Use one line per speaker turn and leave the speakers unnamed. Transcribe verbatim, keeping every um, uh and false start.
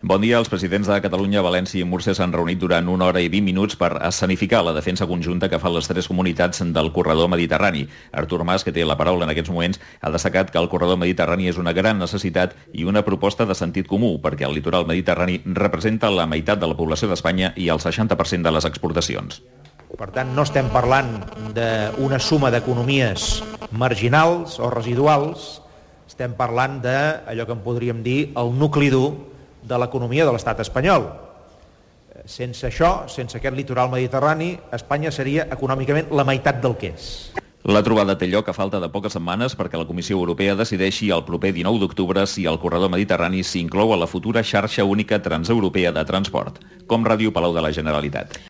Bon dia. Els presidents de Catalunya, València i Múrcia s'han reunit durant una hora i vint minuts per escenificar la defensa conjunta que fan les tres comunitats del corredor mediterrani. Artur Mas, que té la paraula en aquests moments, ha destacat que el corredor mediterrani és una gran necessitat i una proposta de sentit comú, perquè el litoral mediterrani representa la meitat de la població d'Espanya i el seixanta per cent de les exportacions.
Per tant, no estem parlant d'una suma d'economies marginals o residuals, estem parlant d'allò que en podríem dir el nucli dur de l'economia de l'estat espanyol. Sense això, sense aquest litoral mediterrani, Espanya seria econòmicament la meitat del que és.
La trobada té lloc a falta de poques setmanes perquè la Comissió Europea decideixi el proper dinou d'octubre si el corredor mediterrani s'inclou a la futura xarxa única transeuropea de transport. Com Ràdio Palau de la Generalitat.